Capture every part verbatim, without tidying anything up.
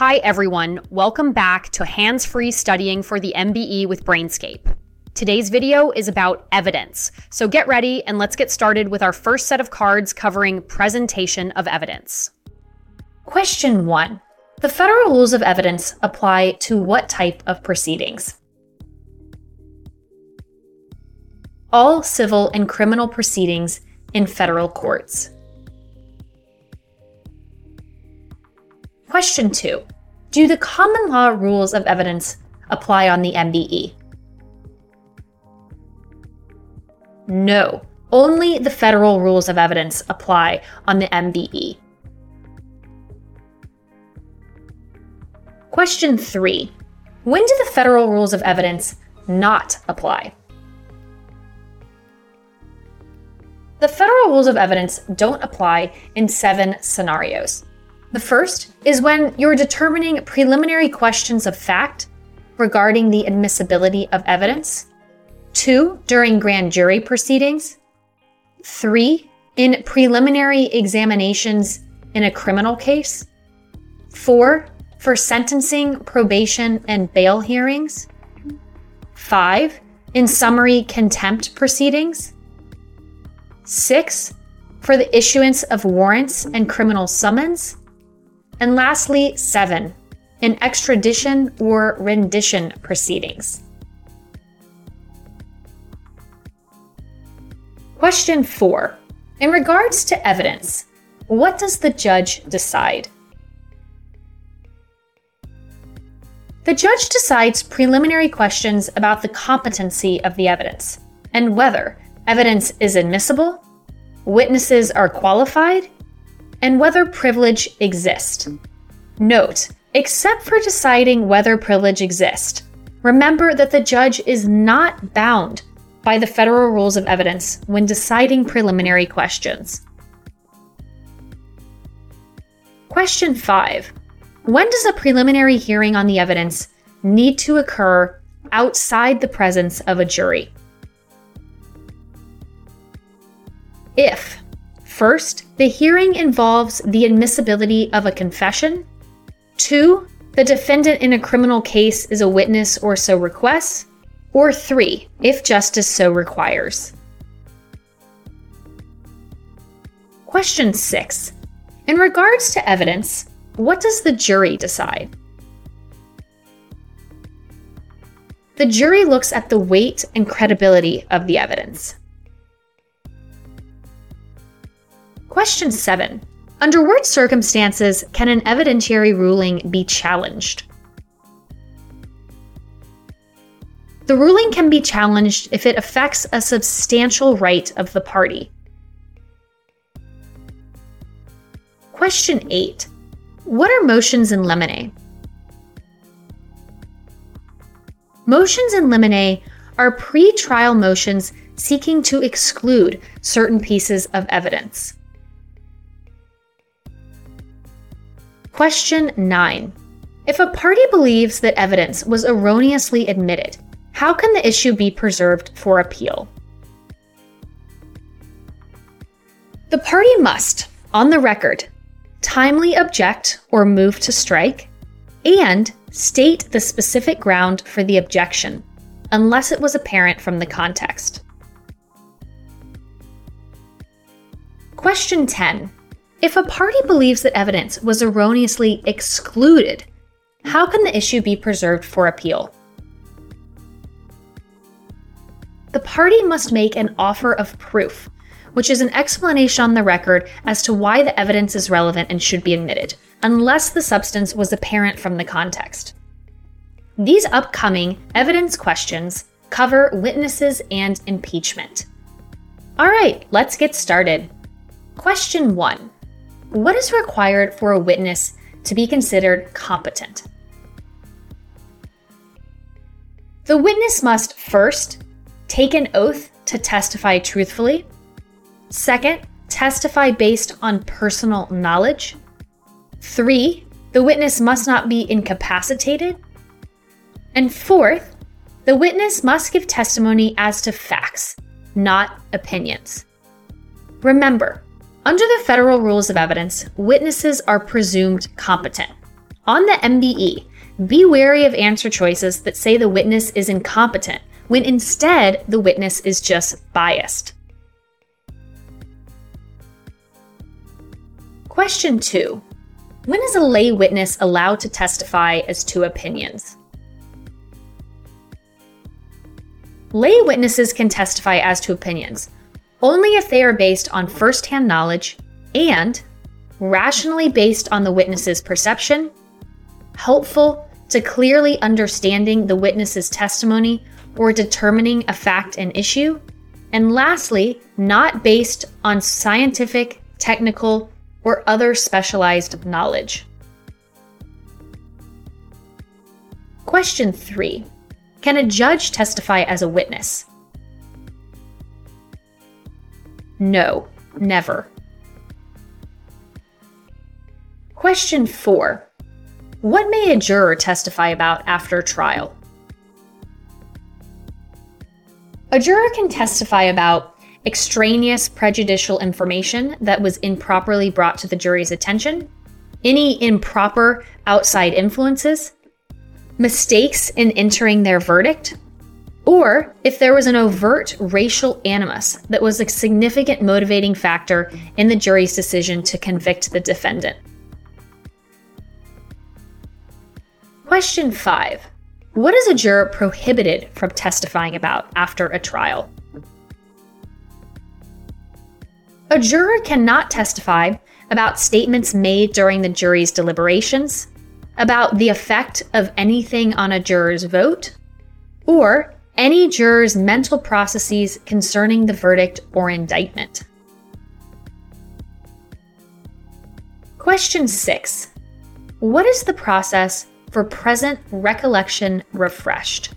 Hi everyone, welcome back to Hands-Free Studying for the M B E with Brainscape. Today's video is about evidence, so get ready and let's get started with our first set of cards covering presentation of evidence. Question one. The federal rules of evidence apply to what type of proceedings? All civil and criminal proceedings in federal courts. Question two. Do the common law rules of evidence apply on the M B E? No, only the federal rules of evidence apply on the M B E. Question three. When do the federal rules of evidence not apply? The federal rules of evidence don't apply in seven scenarios. The first is when you're determining preliminary questions of fact regarding the admissibility of evidence. Two, during grand jury proceedings. Three, in preliminary examinations in a criminal case. Four, for sentencing, probation, and bail hearings. Five, in summary contempt proceedings. Six, for the issuance of warrants and criminal summons. And lastly, seven, in extradition or rendition proceedings. Question four. In regards to evidence, what does the judge decide? The judge decides preliminary questions about the competency of the evidence and whether evidence is admissible, witnesses are qualified, and whether privilege exists. Note, except for deciding whether privilege exists, remember that the judge is not bound by the federal rules of evidence when deciding preliminary questions. Question five. When does a preliminary hearing on the evidence need to occur outside the presence of a jury? If, first, the hearing involves the admissibility of a confession. Two, the defendant in a criminal case is a witness or so requests. Or three, if justice so requires. Question six. In regards to evidence, what does the jury decide? The jury looks at the weight and credibility of the evidence. Question seven. Under what circumstances can an evidentiary ruling be challenged? The ruling can be challenged if it affects a substantial right of the party. Question eight. What are motions in limine? Motions in limine are pre-trial motions seeking to exclude certain pieces of evidence. Question nine. If a party believes that evidence was erroneously admitted, how can the issue be preserved for appeal? The party must, on the record, timely object or move to strike, and state the specific ground for the objection, unless it was apparent from the context. Question ten. If a party believes that evidence was erroneously excluded, how can the issue be preserved for appeal? The party must make an offer of proof, which is an explanation on the record as to why the evidence is relevant and should be admitted, unless the substance was apparent from the context. These upcoming evidence questions cover witnesses and impeachment. All right, let's get started. Question one. What is required for a witness to be considered competent? The witness must first take an oath to testify truthfully. Second, testify based on personal knowledge. Three, the witness must not be incapacitated. And fourth, the witness must give testimony as to facts, not opinions. Remember, under the federal rules of evidence, witnesses are presumed competent. On the M B E, be wary of answer choices that say the witness is incompetent, when instead the witness is just biased. Question two. When is a lay witness allowed to testify as to opinions? Lay witnesses can testify as to opinions only if they are based on first-hand knowledge and rationally based on the witness's perception, helpful to clearly understanding the witness's testimony or determining a fact and issue, and lastly, not based on scientific, technical, or other specialized knowledge. Question three. Can a judge testify as a witness? No, never. Question four. What may a juror testify about after trial? A juror can testify about extraneous prejudicial information that was improperly brought to the jury's attention, any improper outside influences, mistakes in entering their verdict, or if there was an overt racial animus that was a significant motivating factor in the jury's decision to convict the defendant. Question five. What is a juror prohibited from testifying about after a trial? A juror cannot testify about statements made during the jury's deliberations, about the effect of anything on a juror's vote, or any juror's mental processes concerning the verdict or indictment. Question six. What is the process for present recollection refreshed?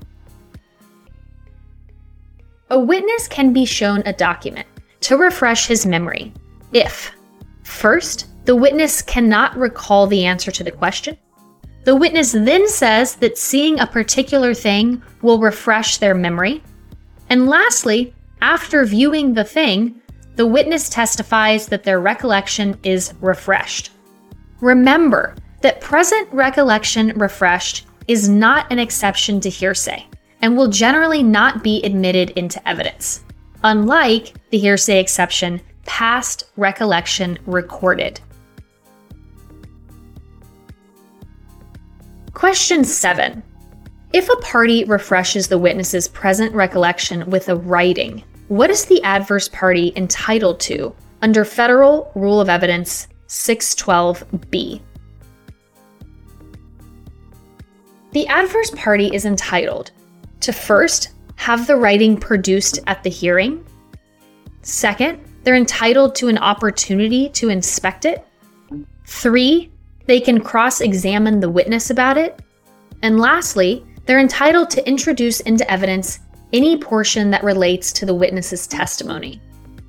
A witness can be shown a document to refresh his memory if, first, the witness cannot recall the answer to the question. The witness then says that seeing a particular thing will refresh their memory. And lastly, after viewing the thing, the witness testifies that their recollection is refreshed. Remember that present recollection refreshed is not an exception to hearsay and will generally not be admitted into evidence, unlike the hearsay exception, past recollection recorded. Question seven. If a party refreshes the witness's present recollection with a writing, what is the adverse party entitled to under Federal Rule of Evidence six twelve B? The adverse party is entitled to first have the writing produced at the hearing. Second, they're entitled to an opportunity to inspect it. Three, they can cross-examine the witness about it. And lastly, they're entitled to introduce into evidence any portion that relates to the witness's testimony.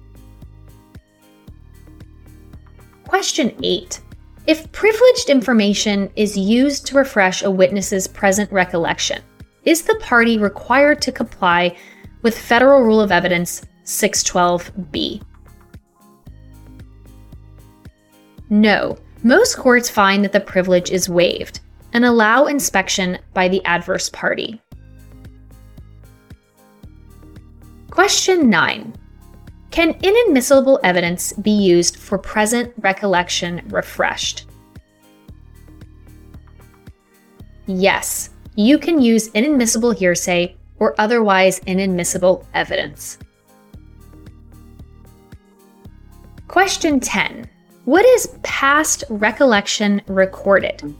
Question eight. If privileged information is used to refresh a witness's present recollection, is the party required to comply with Federal Rule of Evidence six twelve B? No. Most courts find that the privilege is waived and allow inspection by the adverse party. Question nine. Can inadmissible evidence be used for present recollection refreshed? Yes, you can use inadmissible hearsay or otherwise inadmissible evidence. Question ten. What is past recollection recorded?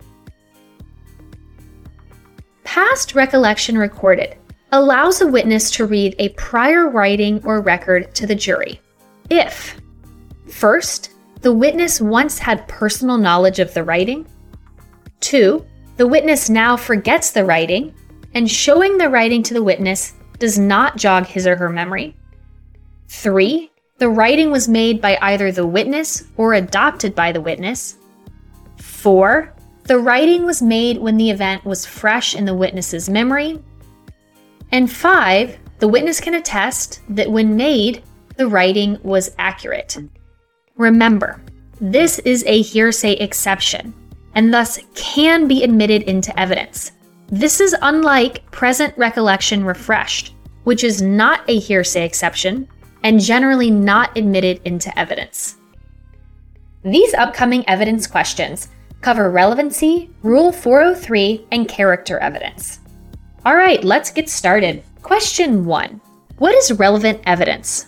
Past recollection recorded allows a witness to read a prior writing or record to the jury if, first, the witness once had personal knowledge of the writing, two, the witness now forgets the writing, and showing the writing to the witness does not jog his or her memory, three, the writing was made by either the witness or adopted by the witness. Four, the writing was made when the event was fresh in the witness's memory. And five, the witness can attest that when made, the writing was accurate. Remember, this is a hearsay exception, and thus can be admitted into evidence. This is unlike present recollection refreshed, which is not a hearsay exception and generally not admitted into evidence. These upcoming evidence questions cover relevancy, Rule four oh three, and character evidence. All right, let's get started. Question one. What is relevant evidence?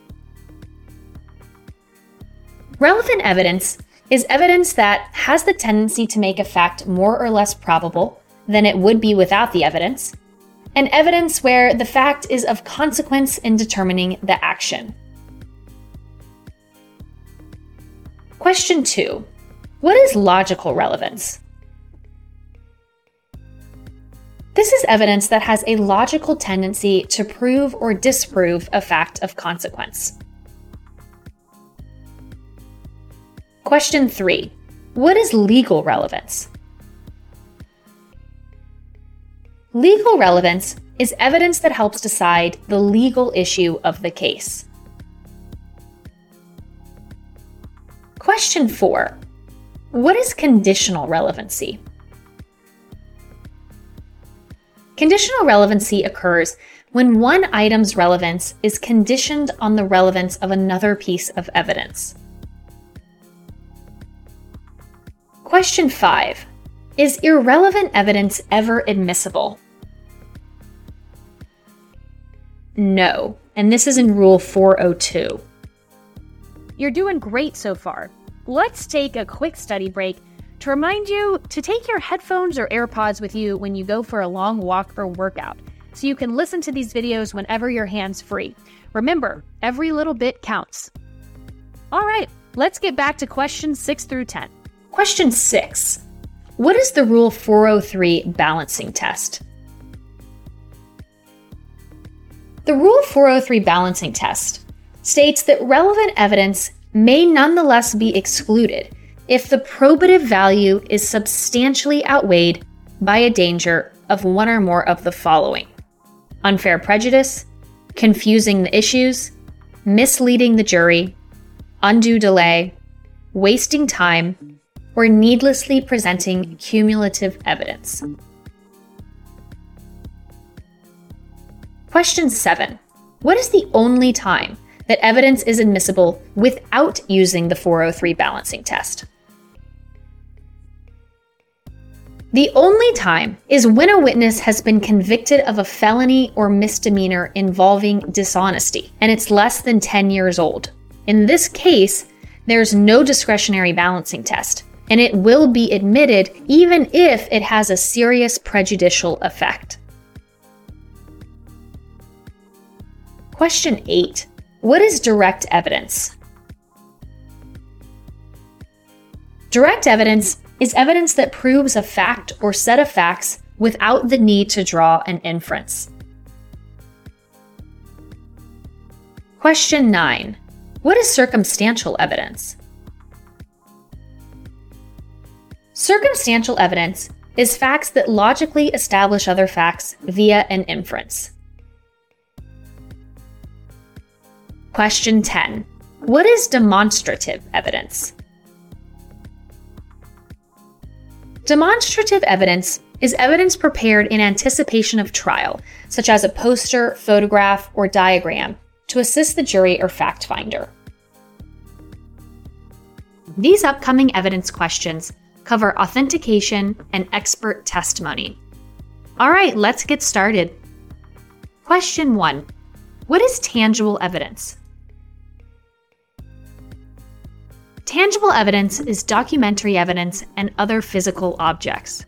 Relevant evidence is evidence that has the tendency to make a fact more or less probable than it would be without the evidence, and evidence where the fact is of consequence in determining the action. Question two. What is logical relevance? This is evidence that has a logical tendency to prove or disprove a fact of consequence. Question three. What is legal relevance? Legal relevance is evidence that helps decide the legal issue of the case. Question four. What is conditional relevancy? Conditional relevancy occurs when one item's relevance is conditioned on the relevance of another piece of evidence. Question five. Is irrelevant evidence ever admissible? No, and this is in Rule four oh two. You're doing great so far. Let's take a quick study break to remind you to take your headphones or AirPods with you when you go for a long walk or workout, so you can listen to these videos whenever your hand's free. Remember, every little bit counts. All right, let's get back to questions six through ten. Question six. What is the Rule four oh three balancing test? The Rule four oh three balancing test states that relevant evidence may nonetheless be excluded if the probative value is substantially outweighed by a danger of one or more of the following: unfair prejudice, confusing the issues, misleading the jury, undue delay, wasting time, or needlessly presenting cumulative evidence. Question seven. What is the only time that evidence is admissible without using the four oh three balancing test? The only time is when a witness has been convicted of a felony or misdemeanor involving dishonesty, and it's less than ten years old. In this case, there's no discretionary balancing test, and it will be admitted even if it has a serious prejudicial effect. Question eight. What is direct evidence? Direct evidence is evidence that proves a fact or set of facts without the need to draw an inference. Question nine. What is circumstantial evidence? Circumstantial evidence is facts that logically establish other facts via an inference. Question ten. What is demonstrative evidence? Demonstrative evidence is evidence prepared in anticipation of trial, such as a poster, photograph, or diagram, to assist the jury or fact finder. These upcoming evidence questions cover authentication and expert testimony. All right, let's get started. Question one. What is tangible evidence? Tangible evidence is documentary evidence and other physical objects.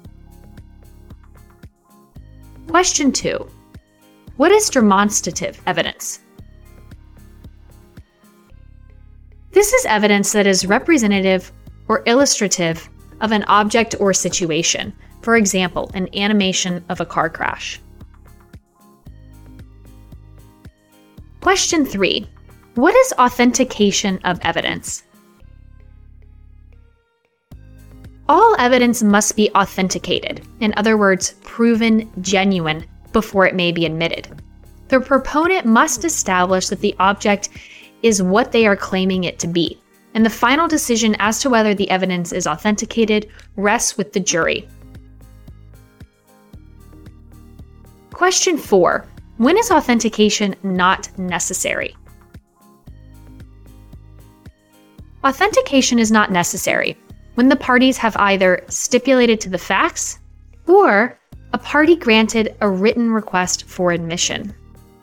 Question two. What is demonstrative evidence? This is evidence that is representative or illustrative of an object or situation, for example, an animation of a car crash. Question three. What is authentication of evidence? All evidence must be authenticated, in other words, proven genuine, before it may be admitted. The proponent must establish that the object is what they are claiming it to be. and the final decision as to whether the evidence is authenticated rests with the jury. Question four. When is authentication not necessary? Authentication is not necessary when the parties have either stipulated to the facts or a party granted a written request for admission.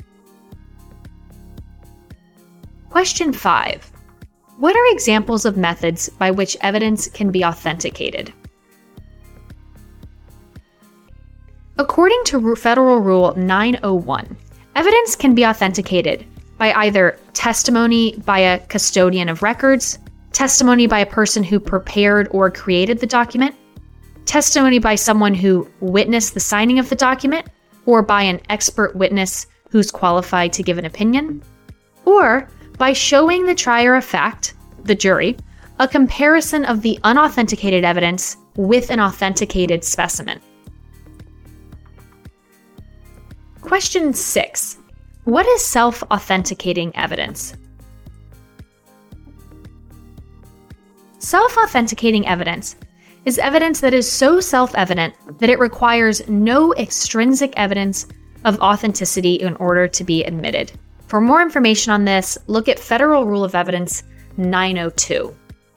Question five. What are examples of methods by which evidence can be authenticated? According to Federal Rule nine oh one, evidence can be authenticated by either testimony by a custodian of records, testimony by a person who prepared or created the document, testimony by someone who witnessed the signing of the document, or by an expert witness who's qualified to give an opinion, or by showing the trier of fact, the jury, a comparison of the unauthenticated evidence with an authenticated specimen. Question six. What is self-authenticating evidence? Self-authenticating evidence is evidence that is so self-evident that it requires no extrinsic evidence of authenticity in order to be admitted. For more information on this, look at Federal Rule of Evidence nine oh two.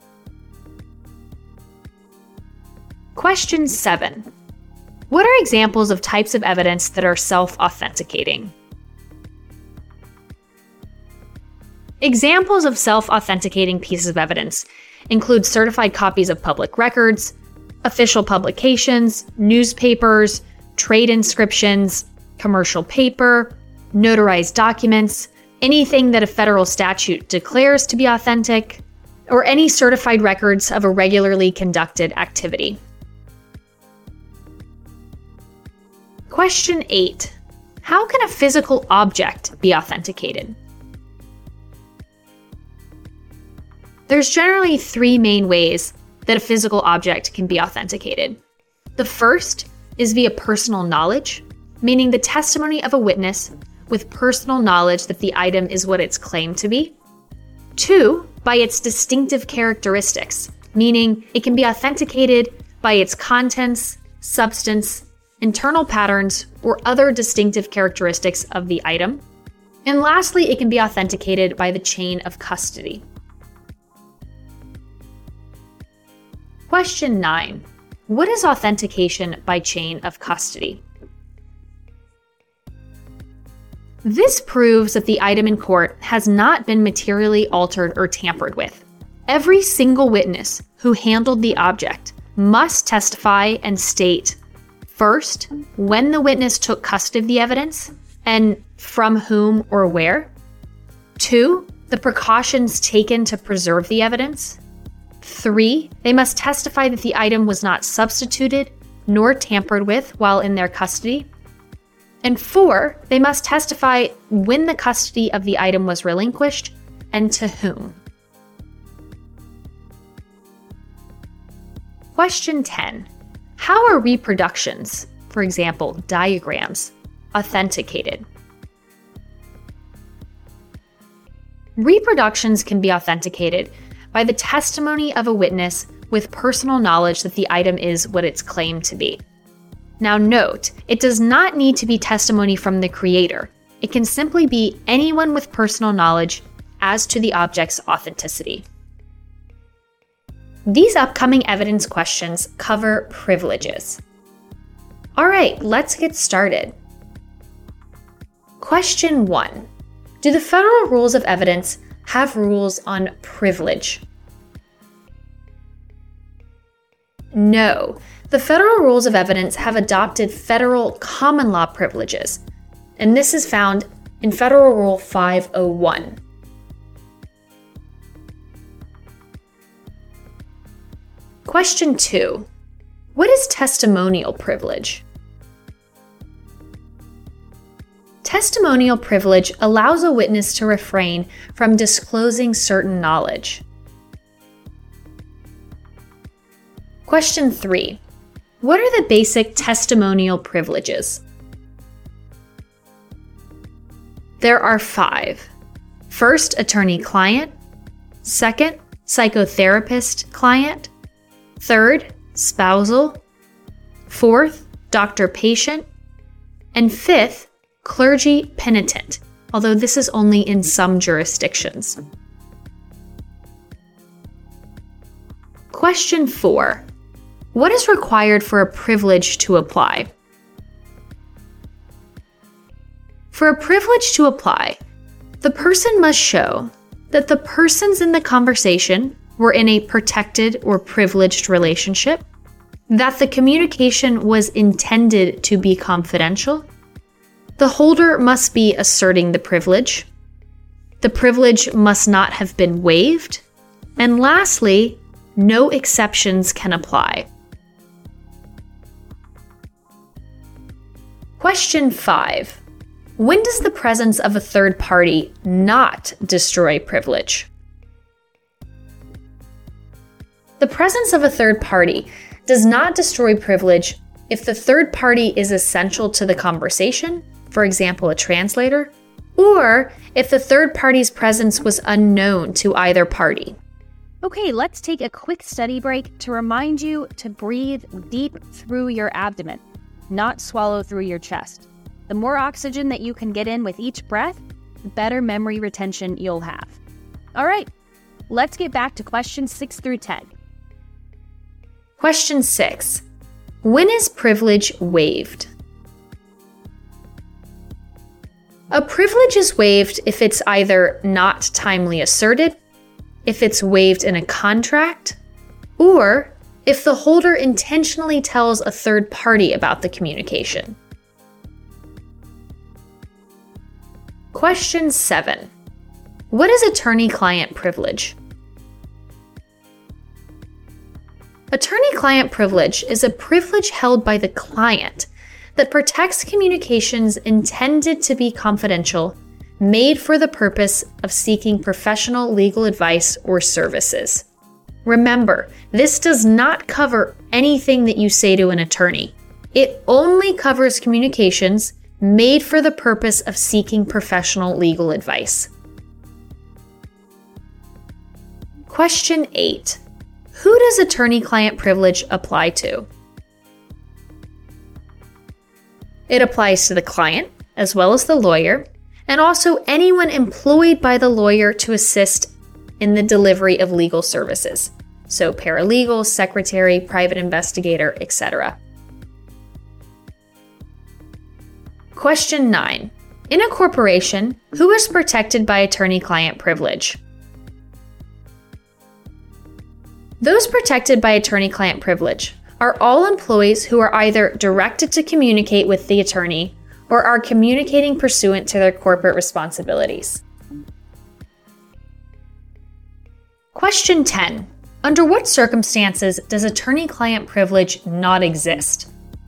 Question seven. What are examples of types of evidence that are self-authenticating? Examples of self-authenticating pieces of evidence include certified copies of public records, official publications, newspapers, trade inscriptions, commercial paper, notarized documents, anything that a federal statute declares to be authentic, or any certified records of a regularly conducted activity. Question eight. How can a physical object be authenticated? There's generally three main ways that a physical object can be authenticated. The first is via personal knowledge, meaning the testimony of a witness with personal knowledge that the item is what it's claimed to be. Two, by its distinctive characteristics, meaning it can be authenticated by its contents, substance, internal patterns, or other distinctive characteristics of the item. And lastly, it can be authenticated by the chain of custody. Question nine. What is authentication by chain of custody? This proves that the item in court has not been materially altered or tampered with. Every single witness who handled the object must testify and state, first, when the witness took custody of the evidence and from whom or where. Two, the precautions taken to preserve the evidence. Three, they must testify that the item was not substituted nor tampered with while in their custody. And four, they must testify when the custody of the item was relinquished and to whom. Question ten. How are reproductions, for example, diagrams, authenticated? Reproductions can be authenticated by the testimony of a witness with personal knowledge that the item is what it's claimed to be. Now note, it does not need to be testimony from the creator. It can simply be anyone with personal knowledge as to the object's authenticity. These upcoming evidence questions cover privileges. All right, let's get started. Question one. Do the Federal Rules of Evidence have rules on privilege? No. The Federal Rules of Evidence have adopted federal common law privileges, and this is found in Federal Rule five oh one. Question two. What is testimonial privilege? Testimonial privilege allows a witness to refrain from disclosing certain knowledge. Question three. What are the basic testimonial privileges? There are five. First, attorney-client. Second, psychotherapist client. Third, spousal. Fourth, doctor-patient. And fifth, clergy penitent, although this is only in some jurisdictions. Question four. What is required for a privilege to apply? For a privilege to apply, the person must show that the persons in the conversation were in a protected or privileged relationship, that the communication was intended to be confidential, the holder must be asserting the privilege, the privilege must not have been waived, and lastly, no exceptions can apply. Question five. When does the presence of a third party not destroy privilege? The presence of a third party does not destroy privilege if the third party is essential to the conversation, for example, a translator, or if the third party's presence was unknown to either party. Okay, let's take a quick study break to remind you to breathe deep through your abdomen, not swallow through your chest. The more oxygen that you can get in with each breath, the better memory retention you'll have. All right, let's get back to questions six through ten. Question six. When is privilege waived? A privilege is waived if it's either not timely asserted, if it's waived in a contract, or if the holder intentionally tells a third party about the communication. Question seven. What is attorney-client privilege? Attorney-client privilege is a privilege held by the client that protects communications intended to be confidential, made for the purpose of seeking professional legal advice or services. Remember, this does not cover anything that you say to an attorney. It only covers communications made for the purpose of seeking professional legal advice. Question eight. Who does attorney-client privilege apply to? It applies to the client, as well as the lawyer, and also anyone employed by the lawyer to assist in the delivery of legal services. So paralegal, secretary, private investigator, et cetera. Question nine. In a corporation, who is protected by attorney-client privilege? Those protected by attorney-client privilege are all employees who are either directed to communicate with the attorney or are communicating pursuant to their corporate responsibilities. Question ten. Under what circumstances does attorney-client privilege not exist?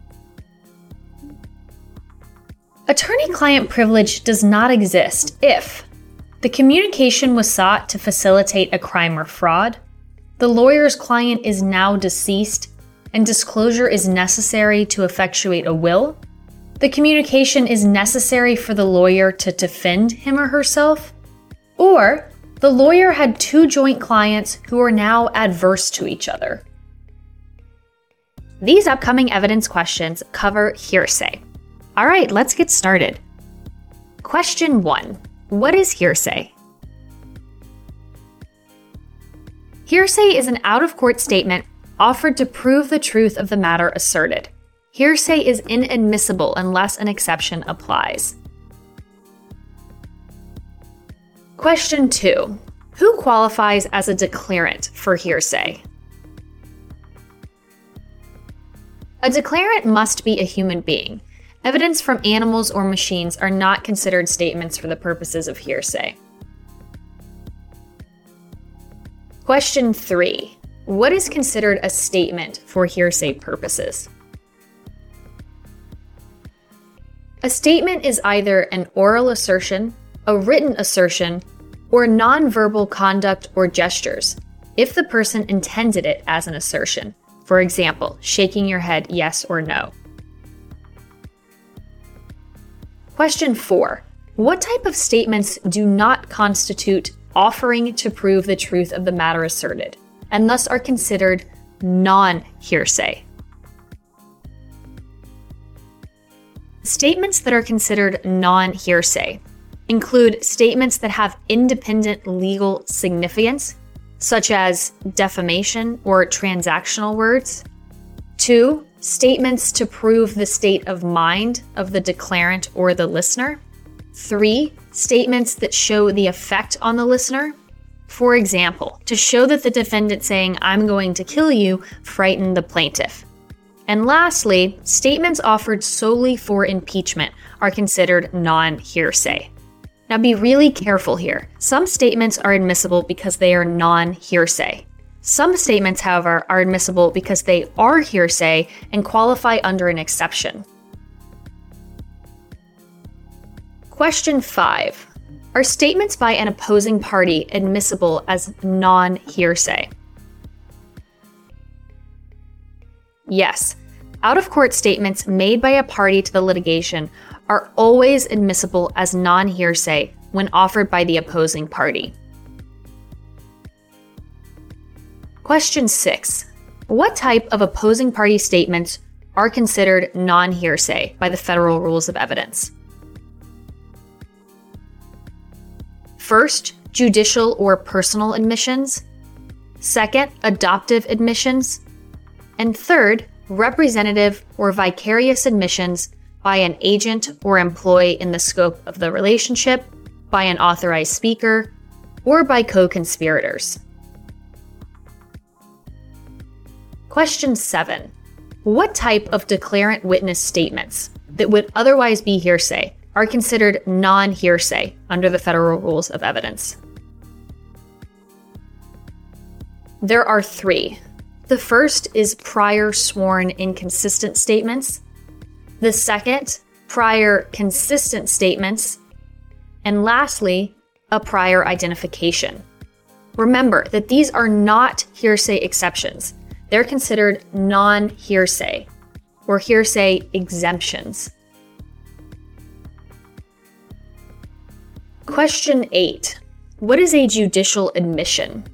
Attorney-client privilege does not exist if the communication was sought to facilitate a crime or fraud, the lawyer's client is now deceased, and disclosure is necessary to effectuate a will, the communication is necessary for the lawyer to defend him or herself, or the lawyer had two joint clients who are now adverse to each other. These upcoming evidence questions cover hearsay. All right, let's get started. Question one. What is hearsay? Hearsay is an out-of-court statement offered to prove the truth of the matter asserted. Hearsay is inadmissible unless an exception applies. Question two. Who qualifies as a declarant for hearsay? A declarant must be a human being. Evidence from animals or machines are not considered statements for the purposes of hearsay. Question three. What is considered a statement for hearsay purposes? A statement is either an oral assertion, a written assertion, or nonverbal conduct or gestures, if the person intended it as an assertion. For example, shaking your head yes or no. Question four. What type of statements do not constitute offering to prove the truth of the matter asserted, and thus are considered non-hearsay. Statements that are considered non-hearsay include statements that have independent legal significance, such as defamation or transactional words. Two, statements to prove the state of mind of the declarant or the listener. Three, statements that show the effect on the listener. For example, to show that the defendant saying, "I'm going to kill you," frightened the plaintiff. And lastly, statements offered solely for impeachment are considered non-hearsay. Now be really careful here. Some statements are admissible because they are non-hearsay. Some statements, however, are admissible because they are hearsay and qualify under an exception. Question five. Are statements by an opposing party admissible as non-hearsay? Yes. Out-of-court statements made by a party to the litigation are always admissible as non-hearsay when offered by the opposing party. Question six. What type of opposing party statements are considered non-hearsay by the Federal Rules of Evidence? First, judicial or personal admissions. Second, adoptive admissions. And third, representative or vicarious admissions by an agent or employee in the scope of the relationship, by an authorized speaker, or by co-conspirators. Question seven. What type of declarant witness statements that would otherwise be hearsay are considered non-hearsay under the Federal Rules of Evidence? There are three. The first is prior sworn inconsistent statements. The second, prior consistent statements. And lastly, a prior identification. Remember that these are not hearsay exceptions. They're considered non-hearsay or hearsay exemptions. Question eight. What is a judicial admission?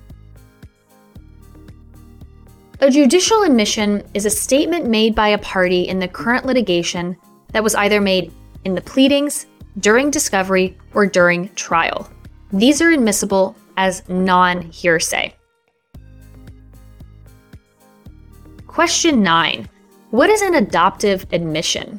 A judicial admission is a statement made by a party in the current litigation that was either made in the pleadings, during discovery, or during trial. These are admissible as non-hearsay. Question nine. What is an adoptive admission?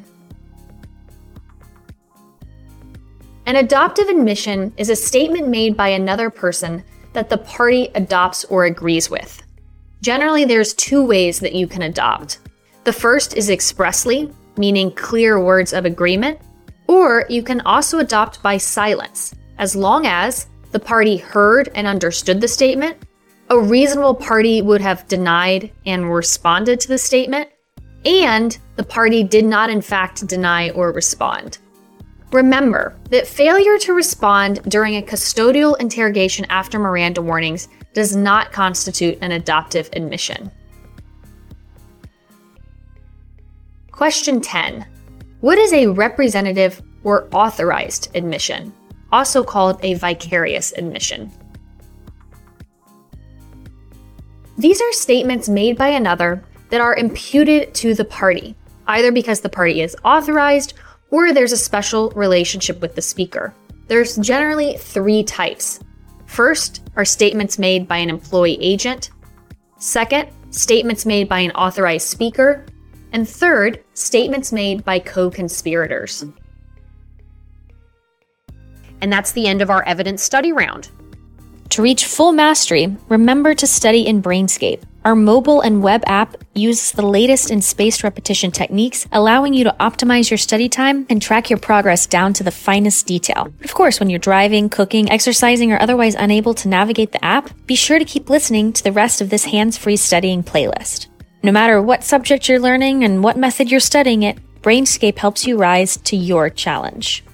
An adoptive admission is a statement made by another person that the party adopts or agrees with. Generally, there's two ways that you can adopt. The first is expressly, meaning clear words of agreement, or you can also adopt by silence, as long as the party heard and understood the statement, a reasonable party would have denied and responded to the statement, and the party did not in fact deny or respond. Remember that failure to respond during a custodial interrogation after Miranda warnings does not constitute an adoptive admission. Question ten. What is a representative or authorized admission, also called a vicarious admission? These are statements made by another that are imputed to the party, either because the party is authorized or there's a special relationship with the speaker. There's generally three types. First are statements made by an employee agent. Second, statements made by an authorized speaker. And third, statements made by co-conspirators. And that's the end of our evidence study round. To reach full mastery, remember to study in Brainscape. Our mobile and web app uses the latest in spaced repetition techniques, allowing you to optimize your study time and track your progress down to the finest detail. Of course, when you're driving, cooking, exercising, or otherwise unable to navigate the app, be sure to keep listening to the rest of this hands-free studying playlist. No matter what subject you're learning and what method you're studying it, Brainscape helps you rise to your challenge.